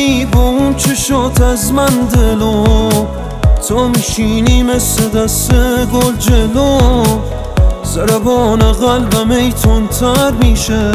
میکنی با اون چشات از من دلو، تو میشینی مثل دست گل جلو، ضربان قلبم ای تندتر میشه.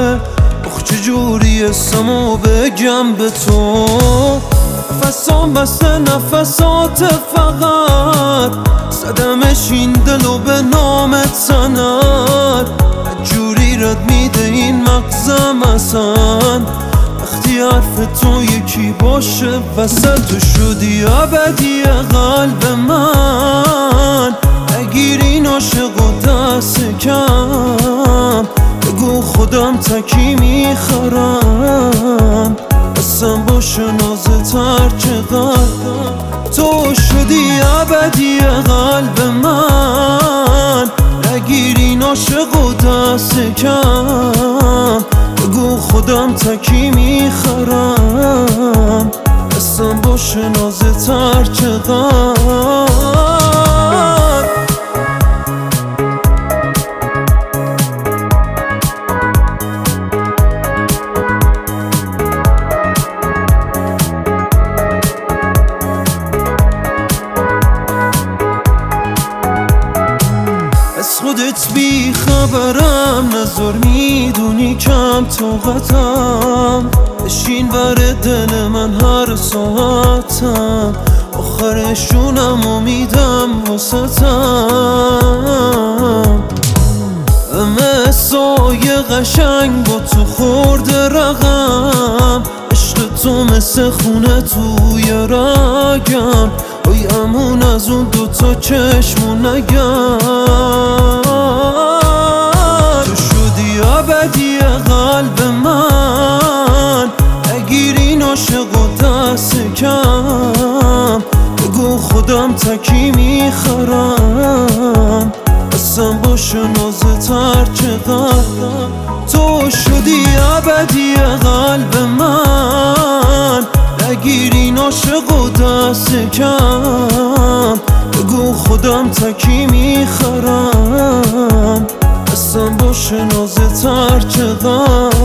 چجوری اسمو بگم به تو، نفسام بسته نفسات فقط، زدمش این دلو به نامت سند. جوری رد میده این مغزم اصلا، وقتی حرف تو یکی باشه وسط، تو شدی ابدی قلب من. نگیر این عاشق و دست کم، بگو خودم تکی میخرم، اصلا باشه نازه تر چقدر. تو شدی ابدی قلب من، نگیر این عاشق و دست کم، بگو خودم تکی میخرم، اصلا باشه نازه تر چقدر. خودت بی خبرم، نظر میدونی کم طاقتم، بشین بر دل من هر ساعتم، آخرشونم امیدم واسطم. همه سایه قشنگ با تو خورده رقم، عشق تو مثل خونه توی رگم، ای امون از اون دوتا چشمو نگم. تو شدی ابدی قلب من، نگیر این عاشق و دست کم، بگو خودم تکی میخرم، اصلا باشه نازه تر چقدر. تو شدی ابدی قلب من، نگیر این عاشق و دست کم، بگو خودم تکی میخرم، اصلا باشه نازه تر چقدر.